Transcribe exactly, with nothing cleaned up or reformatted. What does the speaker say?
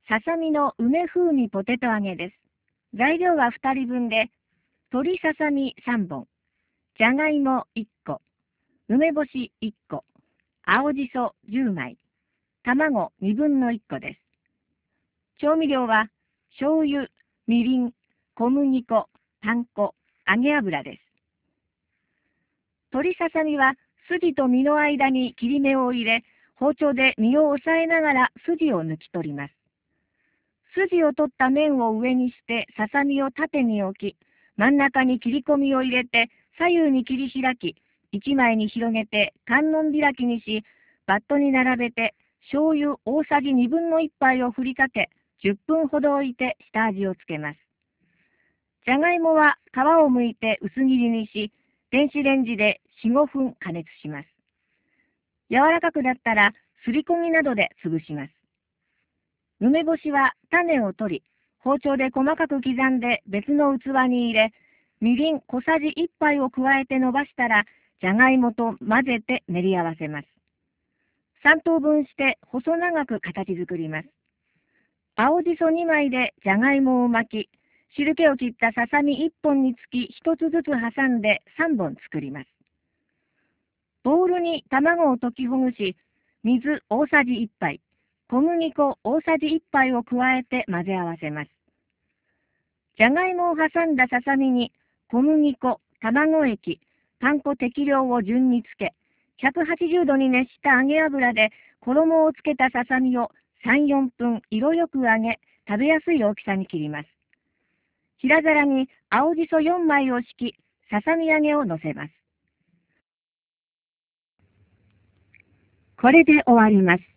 ささみの梅風味ポテト揚げです。材料はふたりぶんで、鶏ささみさんぼん、じゃがいもいっこ、梅干しいっこ、青じそじゅうまい、卵にぶんのいっこです。調味料は、醤油、みりん、小麦粉、パン粉、揚げ油です。鶏ささみは筋と身の間に切り目を入れ、包丁で身を押さえながら筋を抜き取ります。筋を取った面を上にしてささみを縦に置き、真ん中に切り込みを入れて左右に切り開き、いちまいに広げて観音開きにし、バットに並べて醤油大さじにぶんのいっぱいを振りかけ、じゅっぷんほど置いて下味をつけます。じゃがいもは皮を剥いて薄切りにし、電子レンジでよん、ごふん加熱します。柔らかくなったらすりこぎなどで潰します。梅干しは種を取り、包丁で細かく刻んで別の器に入れ、みりん小さじいっぱいを加えて伸ばしたら、じゃがいもと混ぜて練り合わせます。さんとうぶんして細長く形作ります。青じそにまいでじゃがいもを巻き、汁気を切ったささみいっぽんにつきひとつずつ挟んでさんぼん作ります。ボウルに卵を溶きほぐし、水大さじいっぱい、小麦粉大さじいっぱいを加えて混ぜ合わせます。じゃがいもを挟んだささみに小麦粉、卵液、パン粉適量を順につけ、ひゃくはちじゅうどに熱した揚げ油で衣をつけたささみをさん、よんぷん色よく揚げ、食べやすい大きさに切ります。平皿に青じそよんまいを敷き、ささみ揚げを乗せます。これで終わります。